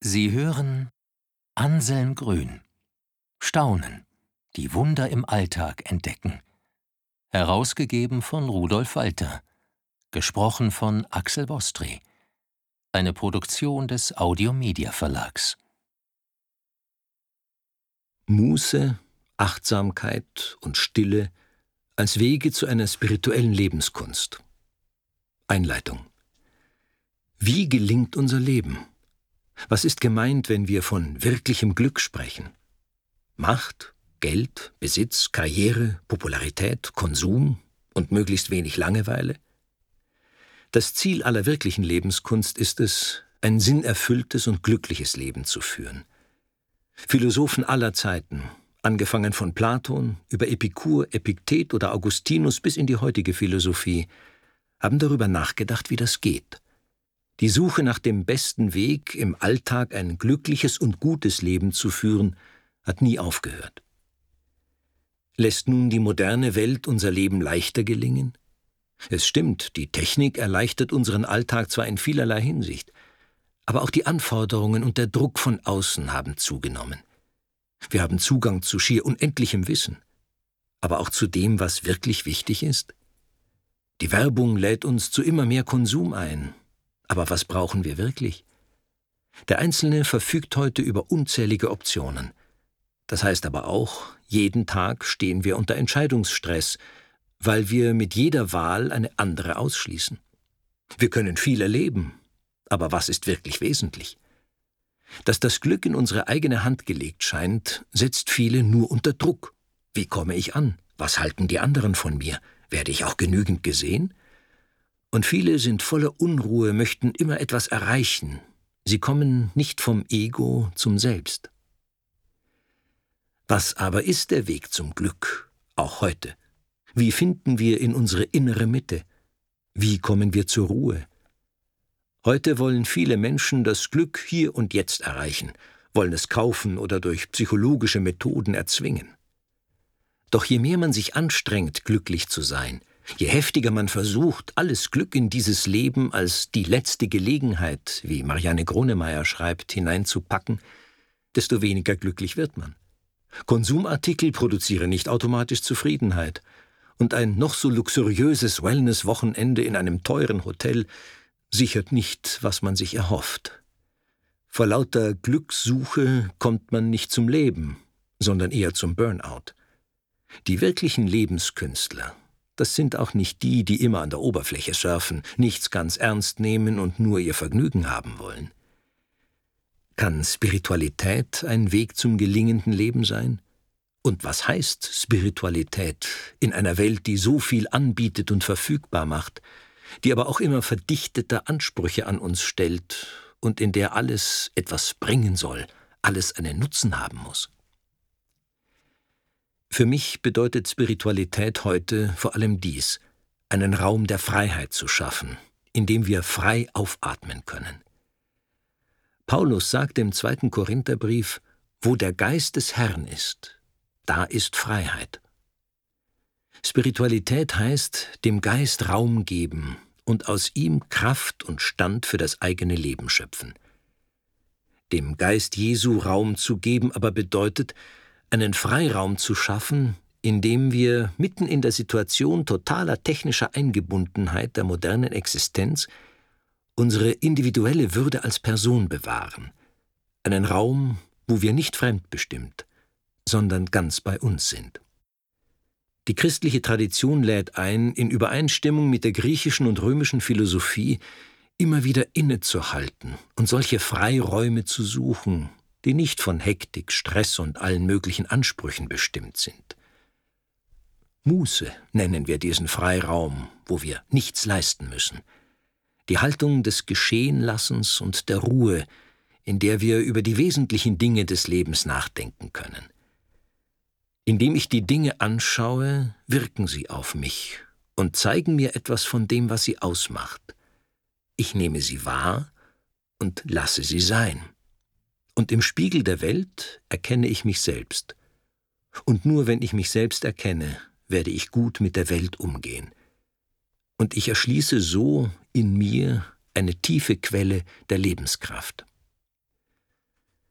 Sie hören Anselm Grün. Staunen, die Wunder im Alltag entdecken. Herausgegeben von Rudolf Walter. Gesprochen von Axel Bostry. Eine Produktion des Audio-Media Verlags. Muße, Achtsamkeit und Stille als Wege zu einer spirituellen Lebenskunst. Einleitung. Wie gelingt unser Leben? Was ist gemeint, wenn wir von wirklichem Glück sprechen? Macht, Geld, Besitz, Karriere, Popularität, Konsum und möglichst wenig Langeweile? Das Ziel aller wirklichen Lebenskunst ist es, ein sinnerfülltes und glückliches Leben zu führen. Philosophen aller Zeiten, angefangen von Platon über Epikur, Epiktet oder Augustinus bis in die heutige Philosophie, haben darüber nachgedacht, wie das geht. Die Suche nach dem besten Weg, im Alltag ein glückliches und gutes Leben zu führen, hat nie aufgehört. Lässt nun die moderne Welt unser Leben leichter gelingen? Es stimmt, die Technik erleichtert unseren Alltag zwar in vielerlei Hinsicht, aber auch die Anforderungen und der Druck von außen haben zugenommen. Wir haben Zugang zu schier unendlichem Wissen, aber auch zu dem, was wirklich wichtig ist. Die Werbung lädt uns zu immer mehr Konsum ein. Aber was brauchen wir wirklich? Der Einzelne verfügt heute über unzählige Optionen. Das heißt aber auch, jeden Tag stehen wir unter Entscheidungsstress, weil wir mit jeder Wahl eine andere ausschließen. Wir können viel erleben, aber was ist wirklich wesentlich? Dass das Glück in unsere eigene Hand gelegt scheint, setzt viele nur unter Druck. Wie komme ich an? Was halten die anderen von mir? Werde ich auch genügend gesehen? Und viele sind voller Unruhe, möchten immer etwas erreichen. Sie kommen nicht vom Ego zum Selbst. Was aber ist der Weg zum Glück, auch heute? Wie finden wir in unsere innere Mitte? Wie kommen wir zur Ruhe? Heute wollen viele Menschen das Glück hier und jetzt erreichen, wollen es kaufen oder durch psychologische Methoden erzwingen. Doch je mehr man sich anstrengt, glücklich zu sein, je heftiger man versucht, alles Glück in dieses Leben als die letzte Gelegenheit, wie Marianne Gronemeyer schreibt, hineinzupacken, desto weniger glücklich wird man. Konsumartikel produzieren nicht automatisch Zufriedenheit. Und ein noch so luxuriöses Wellness-Wochenende in einem teuren Hotel sichert nicht, was man sich erhofft. Vor lauter Glückssuche kommt man nicht zum Leben, sondern eher zum Burnout. Die wirklichen Lebenskünstler, das sind auch nicht die, die immer an der Oberfläche surfen, nichts ganz ernst nehmen und nur ihr Vergnügen haben wollen. Kann Spiritualität ein Weg zum gelingenden Leben sein? Und was heißt Spiritualität in einer Welt, die so viel anbietet und verfügbar macht, die aber auch immer verdichteter Ansprüche an uns stellt und in der alles etwas bringen soll, alles einen Nutzen haben muss? Für mich bedeutet Spiritualität heute vor allem dies, einen Raum der Freiheit zu schaffen, in dem wir frei aufatmen können. Paulus sagt im 2. Korintherbrief, wo der Geist des Herrn ist, da ist Freiheit. Spiritualität heißt, dem Geist Raum geben und aus ihm Kraft und Stand für das eigene Leben schöpfen. Dem Geist Jesu Raum zu geben aber bedeutet, einen Freiraum zu schaffen, in dem wir mitten in der Situation totaler technischer Eingebundenheit der modernen Existenz unsere individuelle Würde als Person bewahren. Einen Raum, wo wir nicht fremdbestimmt, sondern ganz bei uns sind. Die christliche Tradition lädt ein, in Übereinstimmung mit der griechischen und römischen Philosophie immer wieder innezuhalten und solche Freiräume zu suchen, die nicht von Hektik, Stress und allen möglichen Ansprüchen bestimmt sind. Muße nennen wir diesen Freiraum, wo wir nichts leisten müssen. Die Haltung des Geschehenlassens und der Ruhe, in der wir über die wesentlichen Dinge des Lebens nachdenken können. Indem ich die Dinge anschaue, wirken sie auf mich und zeigen mir etwas von dem, was sie ausmacht. Ich nehme sie wahr und lasse sie sein. Und im Spiegel der Welt erkenne ich mich selbst. Und nur wenn ich mich selbst erkenne, werde ich gut mit der Welt umgehen. Und ich erschließe so in mir eine tiefe Quelle der Lebenskraft.